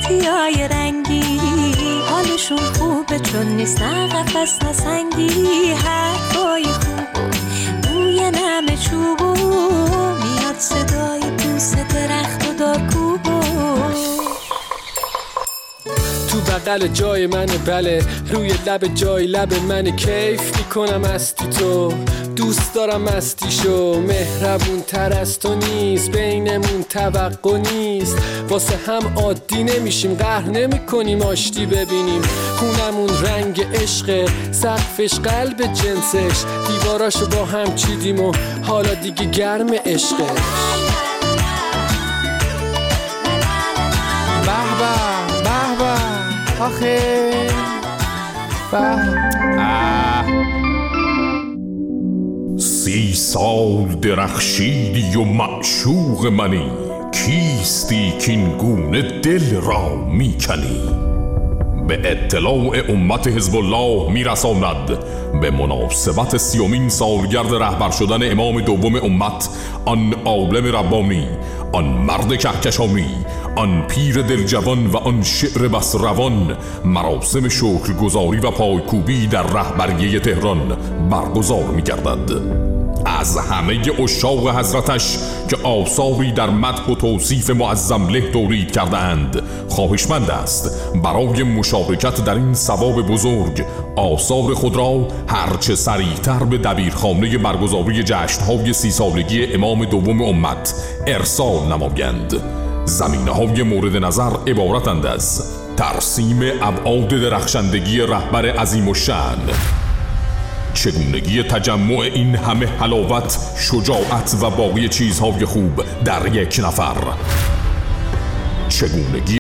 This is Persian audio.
اسکوپیای رنگی حالشون خوبه چون نیستن قفس نسنگی. حرفای خوب و بوی نم چوبو میاد صدای بوس درخت و دارکوبو. تو بغل جای منه بله، روی لب جای لب منه، کیف میکنم استی تو، دوست دارم استیشو. مهربون تر از تو نیست، بینمون توقع نیست، واسه هم عادی نمیشیم، قهر نمی کنیم آشتی ببینیم. خونمون رنگ عشق، سقفش قلب جنسش، دیواراشو با هم چیدیم و حالا دیگه گرم عشقش. به به به آخه به 30 سال درخشیدی و معشوق منی، کیستی کین گونه دل را میکنی. به اطلاع امت حزب الله میرساند به مناسبت 30مین سالگرد رهبر شدن امام دوم امت، آن عالم ربانی، آن مرد کهکشانی، آن پیر دلجوان و آن شعر بس روان، مراسم شکرگزاری و پایکوبی در رهبریه تهران برگزار می‌گردد. از همه عشاق حضرتش که آثاری در مدح و توصیف معظم له تولید کرده اند خواهشمند است برای مشارکت در این ثواب بزرگ آثار خود را هرچه سریعتر به دبیرخانه برگزاری جشن‌های 30 سالگی امام دوم امت ارسال نمایند. زمینه‌های مورد نظر عبارتند از ترسیم ابعاد درخشندگی رهبر عظیم الشأن، چگونگی تجمع این همه حلاوت، شجاعت و باقی چیزهای خوب در یک نفر، چگونگی